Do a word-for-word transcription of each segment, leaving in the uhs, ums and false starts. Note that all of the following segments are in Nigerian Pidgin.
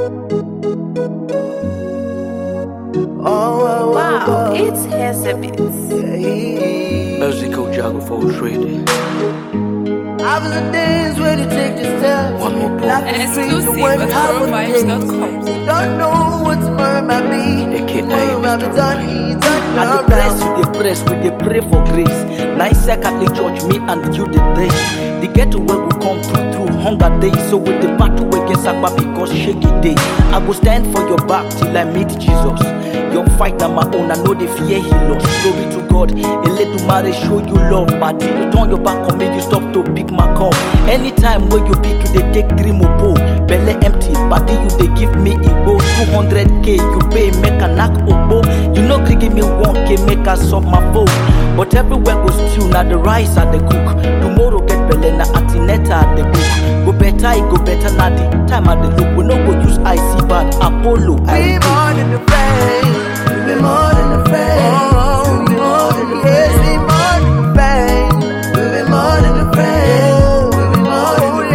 Oh, Wow, it's Hezebits. Musical Jago ready. After the days when you take the steps, One more point. life is sweet, the Exclusive one at half of the Vibes days. dot com. Don't know what tomorrow might be. A kid Tomorrow named might be Mister done, done I dey press, we dey press, we dey pray for grace. Nice Catholic Church, me and you the day. The ghetto where we come through through hunger days. So with the battle against Akpa because shaky day. I go stand for your back till I meet Jesus. Your fight na my own, I know the fear he lost. Glory to God, a little marriage show you love. But till you turn your back on me, you stop to pick my call. Anytime when you pick, you they take three more bow. Belly empty, but you they give me Igbo. two hundred K, you pay, make a knock obo. You know, give me one K, make a solve my foe. But everywhere goes stew, now the rice and the cook. Tomorrow get belly, na antineta at the book. Go better, it go better, na the time at the look. We no go use I C bad Apollo. Be I more than a friend. Be more than a friend. Oh, be more than a friend. Be more than a friend. Be more than a friend. Be more than a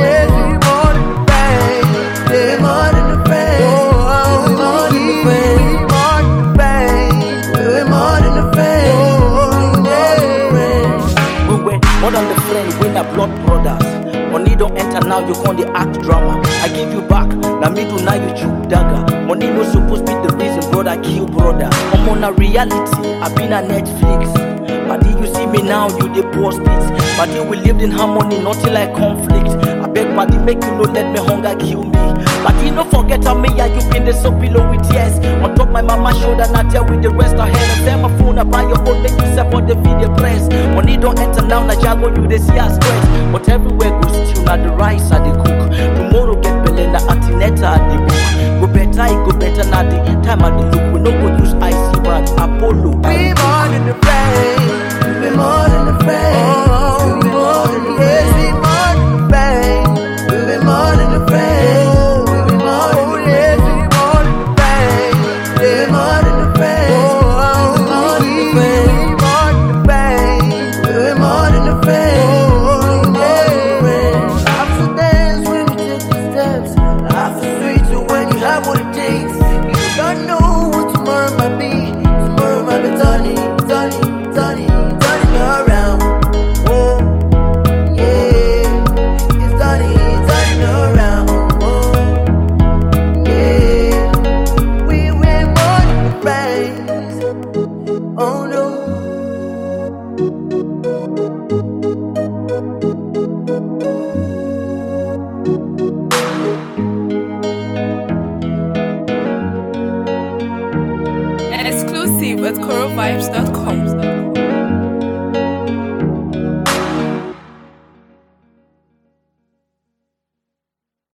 friend. Be more than a friend. Oh, be more than a friend. Be more than a friend. Be more than a friend. We were more than the friend, we na blood brothers. Money don't enter now, you can't dey act drama. I give you back, now me do now you chook dagger. Money no supposed be the reason brother kill brother. I'm on a reality, I been a Netflix. But you see me now, you the poor spits. But we lived in harmony, nothing like conflict. I beg buddy, make you no let me hunger kill me. But you no forget how me, yeah, you been the so pillow with tears. On top my mama shoulder, not there with the rest of her. And send my phone, I buy your phone, make you support the video press. Money don't enter now, na jago you the see us stress. But everywhere goes stew, now the rice and the cook. Tomorrow get belly, na antineta at the book. Go better, it go better, na the time at the look. We no go use I C bad Apollo. Be more than a friend. Be more than a friend. Oh, be more than a friend. Be more than a friend. Be more than a friend. Be more than a friend. Be more than a friend. Oh, be more than a friend. Be more than a friend. Be more than a friend. After dance when you take the steps. After sweet to when you have what it takes. You don't know what tomorrow might be. Tomorrow might be turning, turning, turning, turning around. Oh, yeah, it's turning, turning around. Oh, yeah, we were more than friends. Oh no. Exclusive at Coral Vibes dot com.